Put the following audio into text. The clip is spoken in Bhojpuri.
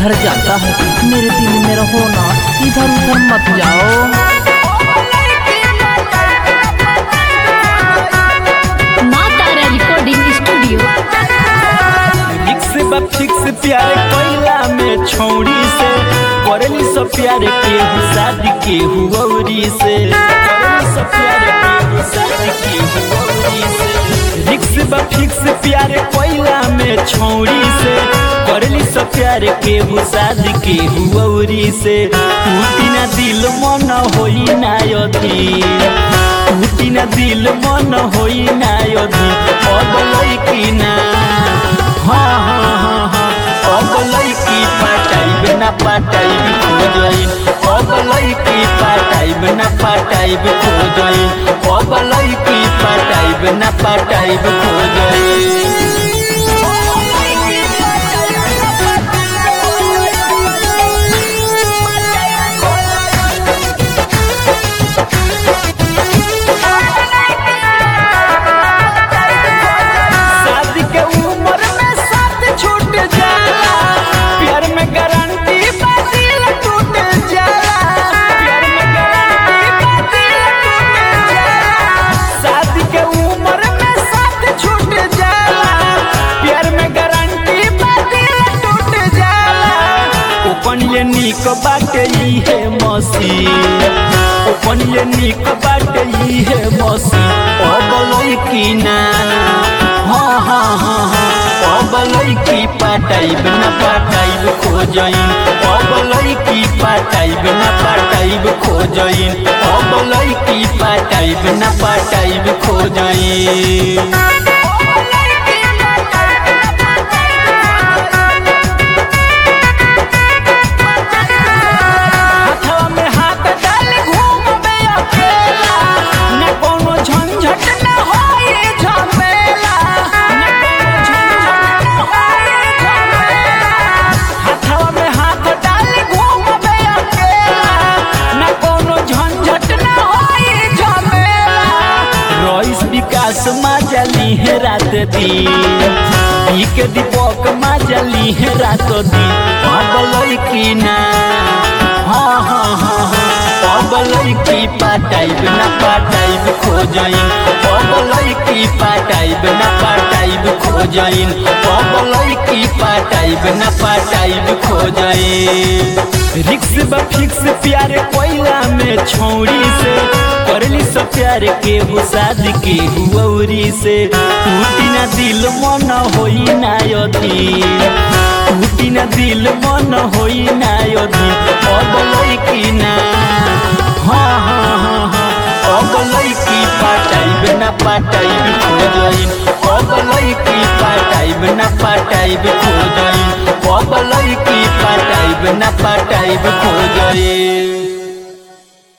जिधर जाता है मेरे दिल में रहो ना, इधर उधर मत जाओ। माँ तारा रिकॉर्डिंग स्टूडियो। फिक्स प्यार कोयला में छौड़ी से करली सब प्यार के शादी के हुआरी से, करली सब प्यार के शादी के हुआरी से। फिक्स प्यार कोयला में छौड़ी से करली सब प्यार के शादी के हुआरी से। टूटी ना दिल मन होई ना अधीर, टूटी ना दिल मन होई ना अधीर। अब लइकी ना हाँ हाँ हाँ हाँ अब लइकी पटाइब ना पटाइब खोजइन, अब लइकी पटाइब ना पटाइब खोजइन, अब लइकी पटाइब ना पटाइब खोजइन। निक बाटे है मसी, ओपनिए निक बाटे है मसी। अब लइकी ना हाँ हाँ हाँ हाँ अब लइकी पटाइब ना पटाइब खोजइन, अब लइकी पटाइब ना पटाइब खोजइन, अब लइकी पटाइब ना पटाइब खोजइन। माजली है रात दिन के दीपक माजली है रात दिन। अब लइकी ना हाँ हाँ हाँ हाँ अब लइकी पटाइब ना पटाइब खोजइन, अब लइकी पटाइब ना पटाइब खोजइन, अब लइकी पटाइब ना पटाइब खोजइन। फिक्स प्यार कोयला में छौड़ी से करली सब प्यार के शादी के हुआरी से। टूटी ना दिल मन होई ना अधीर, टूटी ना दिल मन होई ना अधीर। अब लइकी ना हाँ हाँ हाँ हाँ अब लइकी पटाइब ना पटाइब खोजइन, अब लइकी पटाइब ना पटाइब खोजइन, अब लइकी पटाइब ना पटाइब खोजइन।